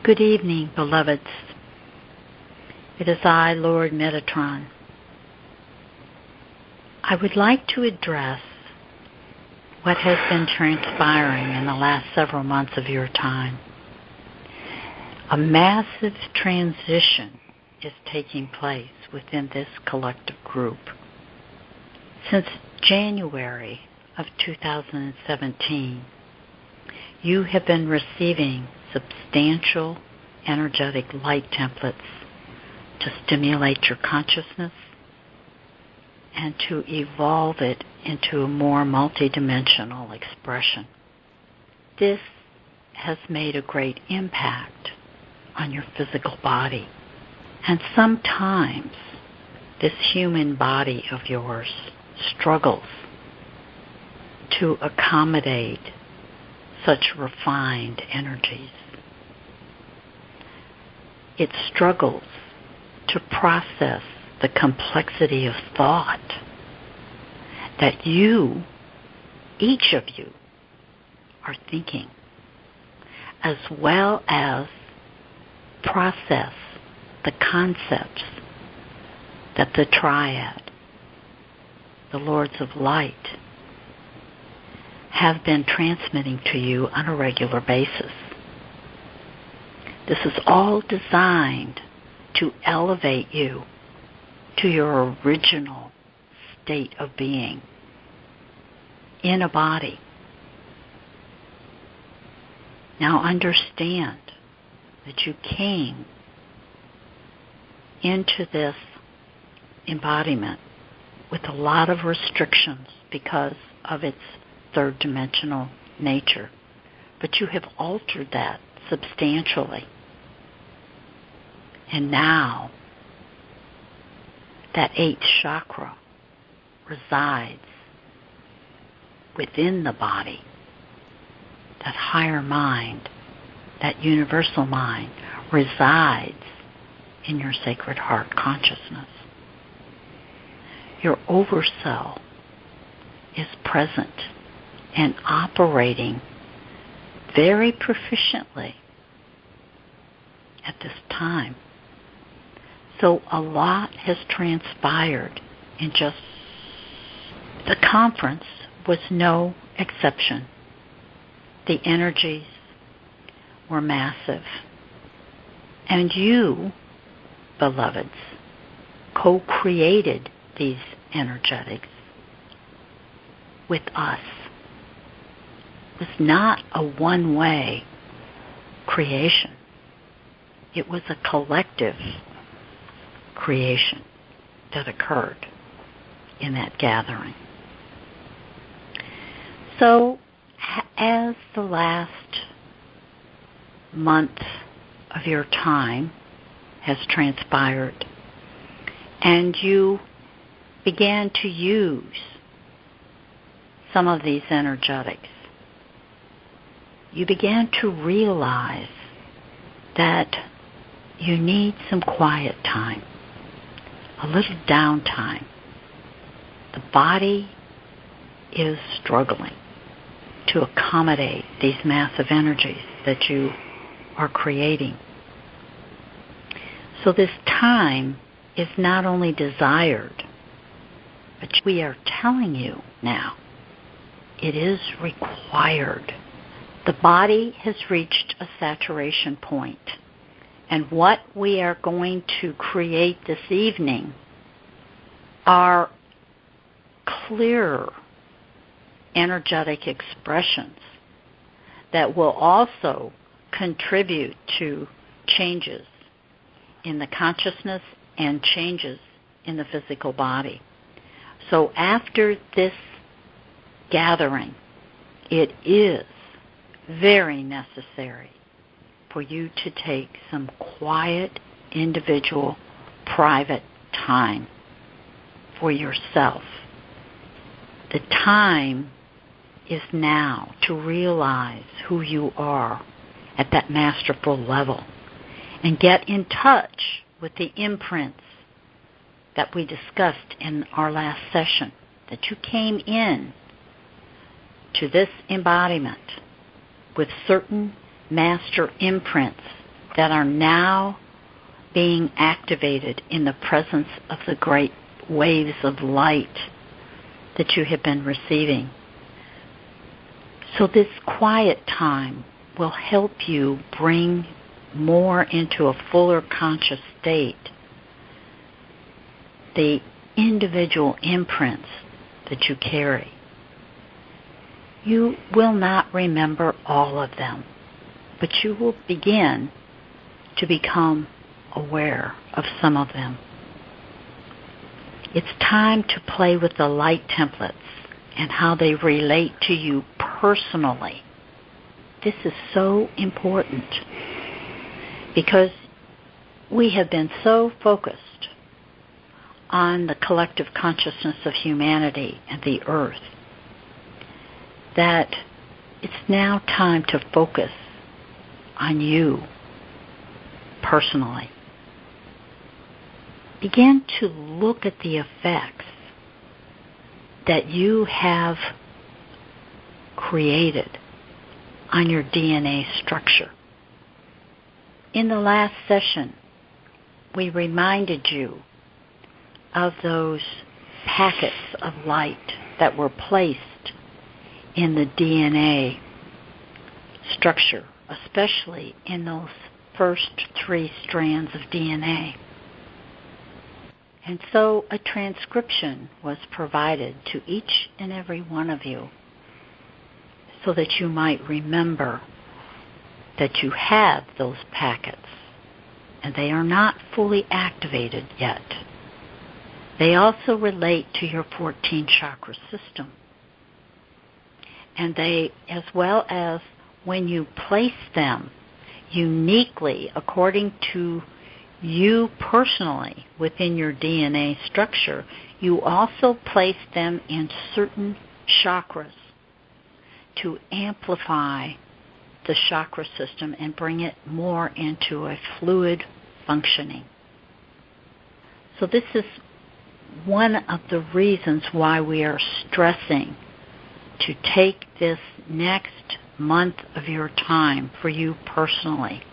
Good evening, beloveds. It is I, Lord Metatron. I would like to address what has been transpiring in the last several months of your time. A massive transition is taking place within this collective group. Since January of 2017, you have been receiving substantial energetic light templates to stimulate your consciousness and to evolve it into a more multidimensional expression. This has made a great impact on your physical body, and sometimes this human body of yours struggles to accommodate such refined energies. It struggles to process the complexity of thought that you, each of you, are thinking, as well as process the concepts that the triad, the Lords of Light, have been transmitting to you on a regular basis. This is all designed to elevate you to your original state of being in a body. Now understand that you came into this embodiment with a lot of restrictions because of its third dimensional nature, but you have altered that substantially. And now that eighth chakra resides within the body. That higher mind, that universal mind, resides in your sacred heart consciousness. Your overcell is present and operating very proficiently at this time. So a lot has transpired in just the conference was no exception. The energies were massive. And you, beloveds, co-created these energetics with us. It was not a one-way creation. It was a collective creation that occurred in that gathering. So, as the last month of your time has transpired, and you began to use some of these energetics, you began to realize that you need some quiet time, a little downtime. The body is struggling to accommodate these massive energies that you are creating. So this time is not only desired, but we are telling you now, it is required. The body has reached a saturation point. And what we are going to create this evening are clearer energetic expressions that will also contribute to changes in the consciousness and changes in the physical body. So after this gathering, it is very necessary for you to take some quiet, individual, private time for yourself. The time is now to realize who you are at that masterful level and get in touch with the imprints that we discussed in our last session, that you came in to this embodiment with certain master imprints that are now being activated in the presence of the great waves of light that you have been receiving. So this quiet time will help you bring more into a fuller conscious state the individual imprints that you carry. You will not remember all of them, but you will begin to become aware of some of them. It's time to play with the light templates and how they relate to you personally. This is so important because we have been so focused on the collective consciousness of humanity and the earth that it's now time to focus on you personally. Begin to look at the effects that you have created on your DNA structure. In the last session, we reminded you of those packets of light that were placed in the DNA structure, especially in those first 3 strands of DNA. And so a transcription was provided to each and every one of you so that you might remember that you have those packets, and they are not fully activated yet. They also relate to your 14 chakra system. And they, as well as when you place them uniquely according to you personally within your DNA structure, you also place them in certain chakras to amplify the chakra system and bring it more into a fluid functioning. So this is one of the reasons why we are stressing to take this next month of your time for you personally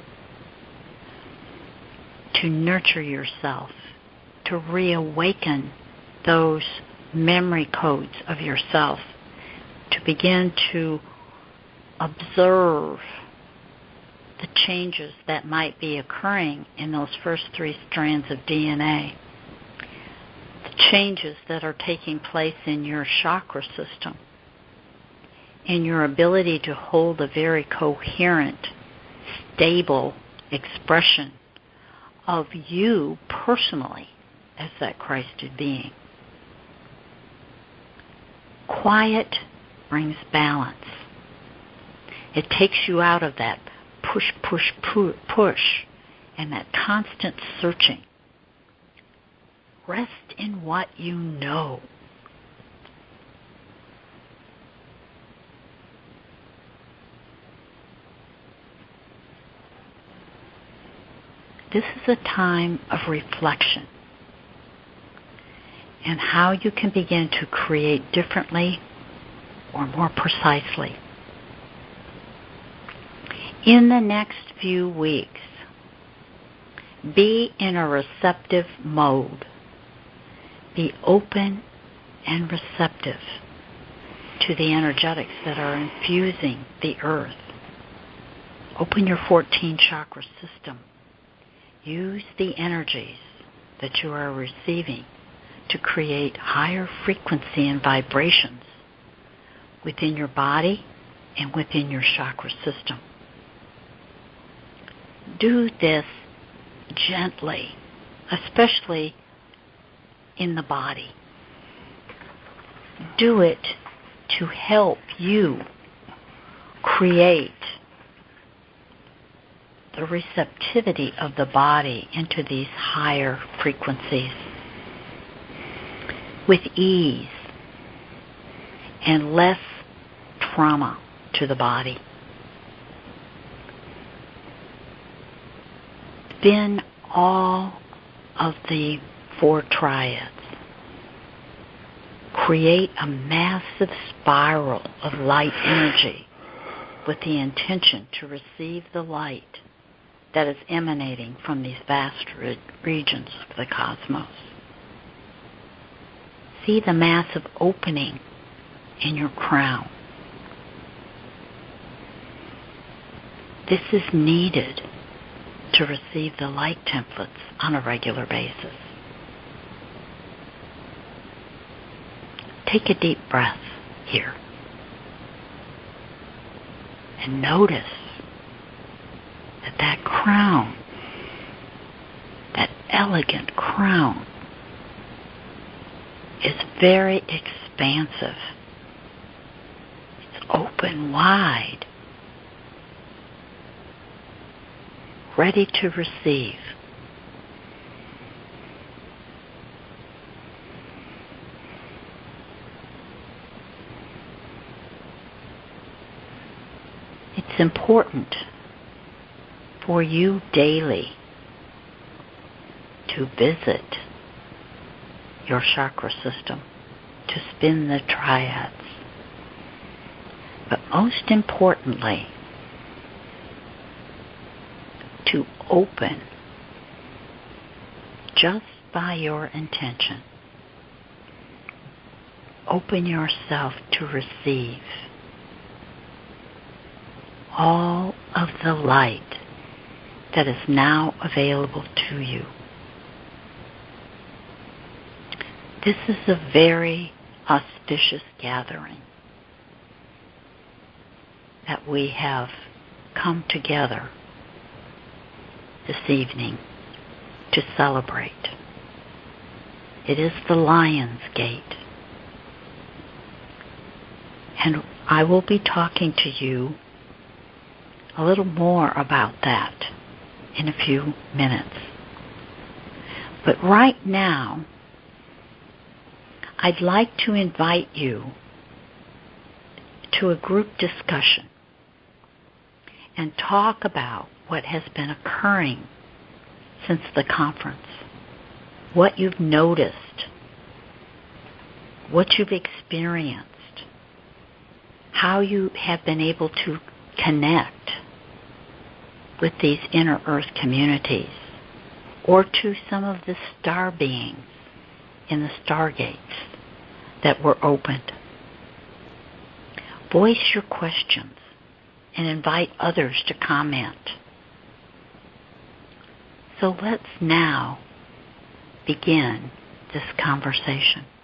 to nurture yourself, to reawaken those memory codes of yourself, to begin to observe the changes that might be occurring in those first 3 strands of DNA, the changes that are taking place in your chakra system, in your ability to hold a very coherent, stable expression of you personally as that Christed being. Quiet brings balance. It takes you out of that push, and that constant searching. Rest in what you know. This is a time of reflection and how you can begin to create differently or more precisely. In the next few weeks, be in a receptive mode. Be open and receptive to the energetics that are infusing the earth. Open your 14 chakra system. Use the energies that you are receiving to create higher frequency and vibrations within your body and within your chakra system. Do this gently, especially in the body. Do it to help you create the receptivity of the body into these higher frequencies with ease and less trauma to the body. Then all of the 4 triads create a massive spiral of light energy with the intention to receive the light that is emanating from these vast regions of the cosmos. See the massive opening in your crown. This is needed to receive the light templates on a regular basis. Take a deep breath here and notice that crown, that elegant crown, is very expansive. It's open wide, ready to receive. It's important for you daily to visit your chakra system, to spin the triads. But most importantly, to open just by your intention. Open yourself to receive all of the light that is now available to you. This is a very auspicious gathering that we have come together this evening to celebrate. It is the Lion's Gate. And I will be talking to you a little more about that in a few minutes. But right now, I'd like to invite you to a group discussion and talk about what has been occurring since the conference, what you've noticed, what you've experienced, how you have been able to connect with these inner earth communities, or to some of the star beings in the stargates that were opened. Voice your questions and invite others to comment. So let's now begin this conversation.